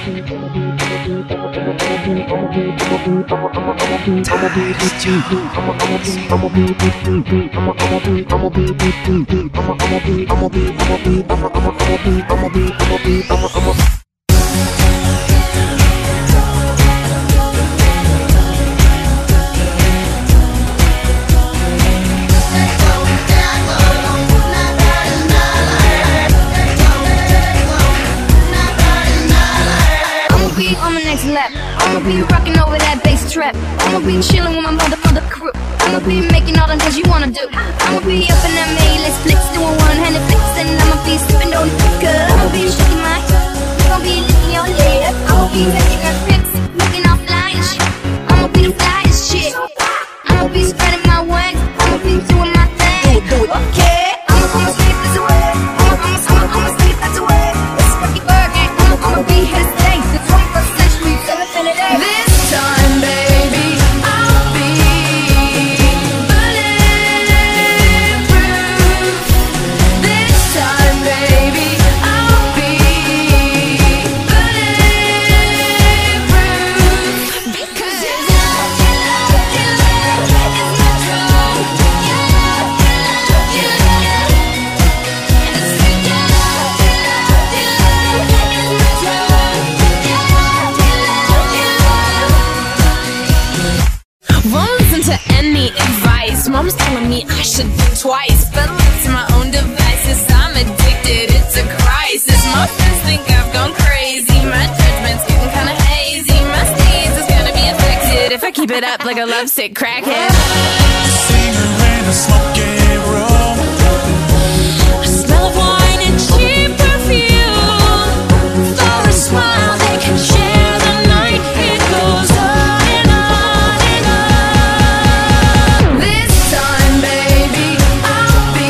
On the next lap, I'ma be rocking over that bass trap. I'ma be chilling with my mother crew. I'ma be making all the things you wanna do. I'ma be up in that A-list flicks, doing one-handed flicks, and I'ma be sipping on liquor. I'ma be shaking my hips, you gon' be licking your lips. I'ma be taking her pics, looking all fly and shit. I'ma be the flyest chick. I'ma be spreading my wings, I'ma be doing my thing. Okay, I'ma sleep this away. I'ma sleep this away. It's Ricky Burger, I'ma be his thing. The 21st century, this time, baby, I'll be bulletproof. This time, baby, I'll be bulletproof. Because your love is my drug. Won't listen to any advice. Mom's telling me I should think twice, but left to my own devices, I'm addicted, it's a crisis. My friends think I've gone crazy, my judgment's getting kinda hazy. My sneeze is gonna be affected if I keep it up like a lovesick crackhead. Singer in a smoky room, A smell of wine and cheap perfume. For a smile they can share the night. It goes on and on and on. This time, baby, I'll be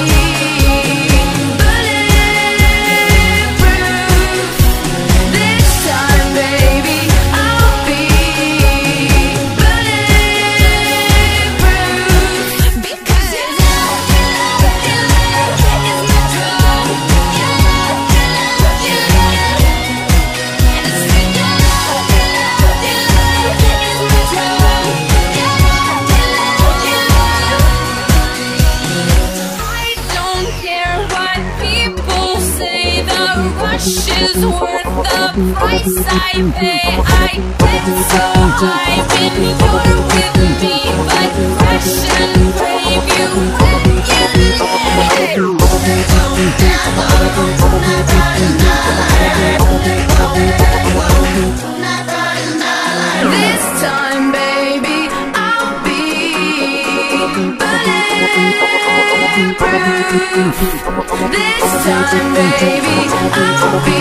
bulletproof. This time, baby, I'll be bulletproof. Because your love is my drug. I don't care what people say, the rush is worth the price I pay. I get so high when you're with me, but crash and crave you when you This time, baby, I'll be bulletproof. This time, baby, I'll be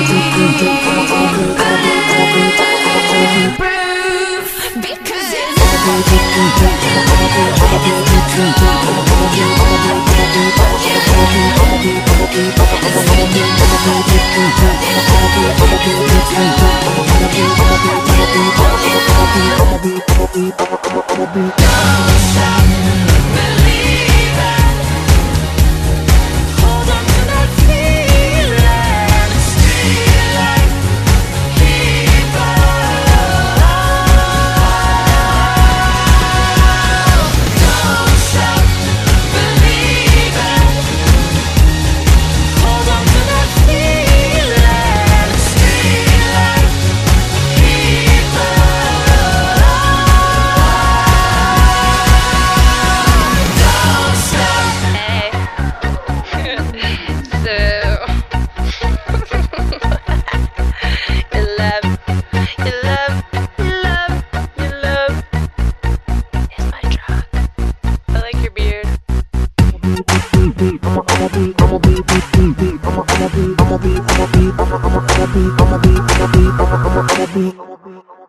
bulletproof. Because it's hold on to that feeling, steal it, keep on. Don't stop believing. Hold on to that feeling, steal it, keep on. Don't stop. Hey. So your love is my drug. I like your beard. I'ma be